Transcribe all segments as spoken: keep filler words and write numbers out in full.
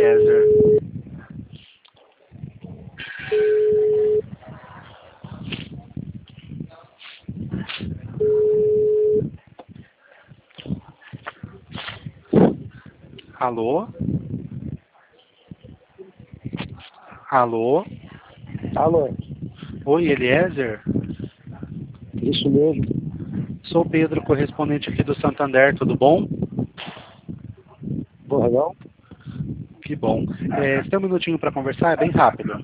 Eliezer. Alô? Alô? Alô? Oi, Eliezer? Isso mesmo. Sou Pedro, correspondente aqui do Santander, tudo bom? Bordão? Que bom. É, você tem um minutinho para conversar? É bem rápido.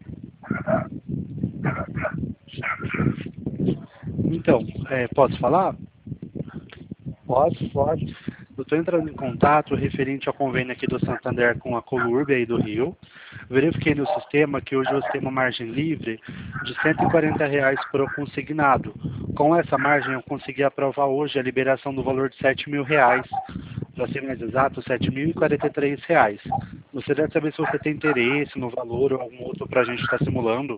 Então, é, posso falar? Pode, pode. Eu estou entrando em contato referente ao convênio aqui do Santander com a Colurb aí do Rio. Verifiquei no sistema que hoje você tem uma margem livre de cento e quarenta reais por consignado. Com essa margem eu consegui aprovar hoje a liberação do valor de sete mil reais. Para ser mais exato, sete mil e quarenta e três reais. Gostaria de saber se você tem interesse no valor ou algum outro para a gente estar simulando.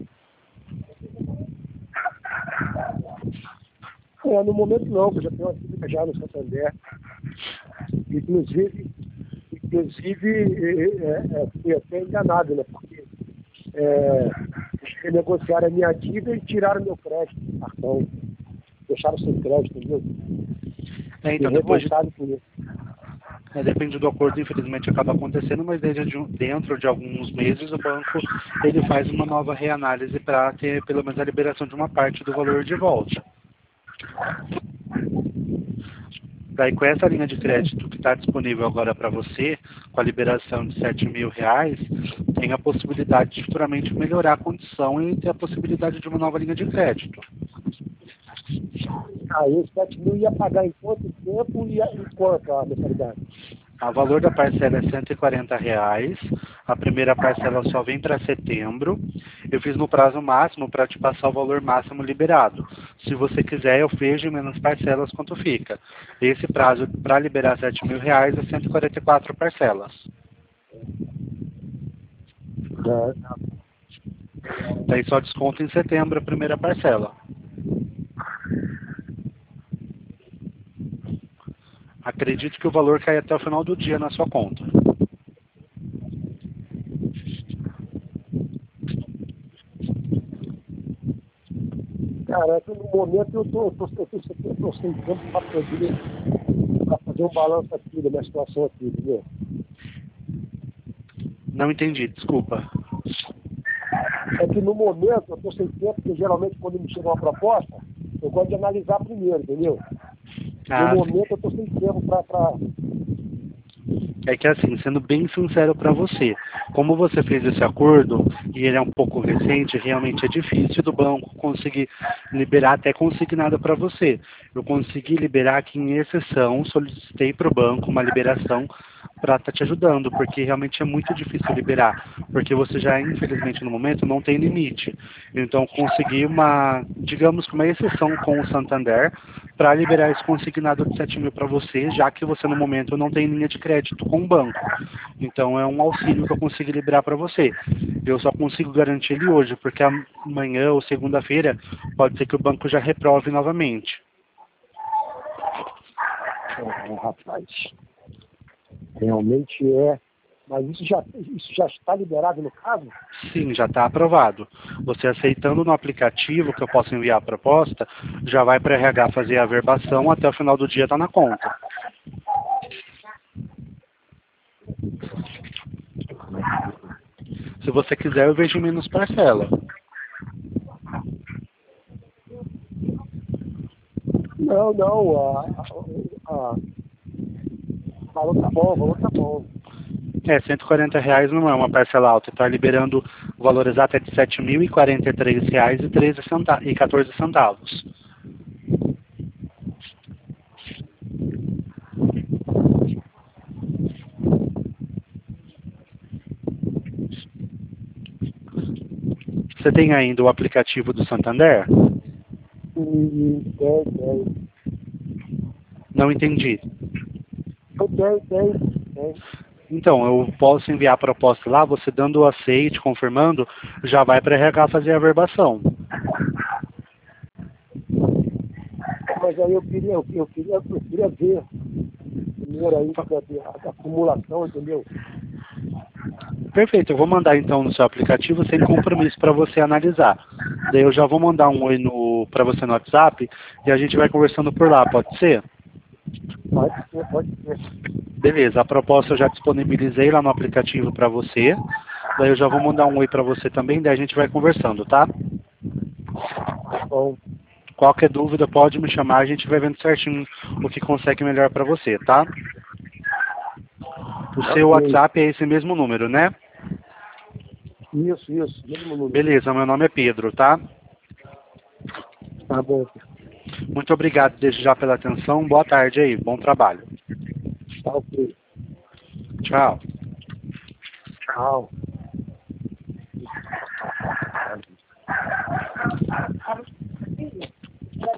É, no momento não, eu já tenho uma clínica já no Santander. Inclusive, inclusive é, é, fui até enganado, né? Porque é, renegociaram a minha dívida e tiraram meu crédito do cartão. Deixaram sem crédito, entendeu? É, então, E depois de, revoltado por isso. é, depende do acordo, infelizmente acaba acontecendo, mas desde de, um- dentro de alguns meses o banco ele faz uma nova reanálise para ter pelo menos a liberação de uma parte do valor de volta. Daí, com essa linha de crédito que está disponível agora para você, com a liberação de sete mil reais, tem a possibilidade de futuramente melhorar a condição e ter a possibilidade de uma nova linha de crédito. Aí os sete mil ia pagar em quanto tempo e em quanto a mensalidade? O valor da parcela é cento e quarenta reais. A primeira parcela só vem para setembro. Eu fiz no prazo máximo para te passar o valor máximo liberado. Se você quiser, eu vejo em menos parcelas quanto fica. Esse prazo para liberar sete mil reais é cento e quarenta e quatro parcelas. Daí só desconto em setembro a primeira parcela. Acredito que o valor cai até o final do dia na sua conta. Cara, no momento eu tô, tô, tô, tô, tô, tô sem tempo para poder pra fazer um balanço aqui da minha situação aqui, entendeu? Não entendi, desculpa. É que no momento eu estou sem tempo, porque geralmente quando me chega uma proposta, eu gosto de analisar primeiro, entendeu? Ah, No sim. momento eu estou sem tempo para. Pra... É que assim, sendo bem sincero para você, como você fez esse acordo e ele é um pouco recente, realmente é difícil do banco conseguir liberar até consignado para você. Eu consegui liberar aqui em exceção, solicitei para o banco uma liberação para estar te ajudando, porque realmente é muito difícil liberar, porque você já, infelizmente, no momento não tem limite. Então, consegui uma, digamos que uma exceção com o Santander para liberar esse consignado de sete mil para você, já que você, no momento, não tem linha de crédito com o banco. Então, é um auxílio que eu consegui liberar para você. Eu só consigo garantir ele hoje, porque amanhã ou segunda-feira pode ser que o banco já reprove novamente. É, rapaz, realmente é. Mas isso já, isso já está liberado no caso? Sim, já está aprovado. Você aceitando no aplicativo que eu posso enviar a proposta, já vai para o R H fazer a averbação, até o final do dia está na conta. Se você quiser, eu vejo em menos parcela. Não, não. A, a, a, o valor tá bom, o valor tá bom. É, cento e quarenta reais não é uma parcela alta, está liberando o valor exato é de sete mil e quarenta e três reais e quatorze centavos. Você tem ainda o aplicativo do Santander? E tem, tem. Não entendi. Eu tenho, tem, tem. Então, eu posso enviar a proposta lá, você dando o aceite, confirmando, já vai para o R H fazer a averbação. Mas aí eu queria, eu, eu queria, eu queria ver primeiro aí a, a acumulação, entendeu? Perfeito, eu vou mandar então no seu aplicativo sem compromisso para você analisar. Daí eu já vou mandar um oi no, para você no WhatsApp e a gente vai conversando por lá, pode ser? Pode ser, pode ser. Beleza, a proposta eu já disponibilizei lá no aplicativo para você. Daí eu já vou mandar um oi para você também, daí a gente vai conversando, tá? Tá bom. Qualquer dúvida pode me chamar, a gente vai vendo certinho o que consegue melhor para você, tá? O seu Ok. WhatsApp é esse mesmo número, né? Isso, isso. Mesmo número. Beleza, meu nome é Pedro, tá? Tá bom. Muito obrigado desde já pela atenção. Boa tarde aí, bom trabalho. Tá ok. Tchau. Tchau.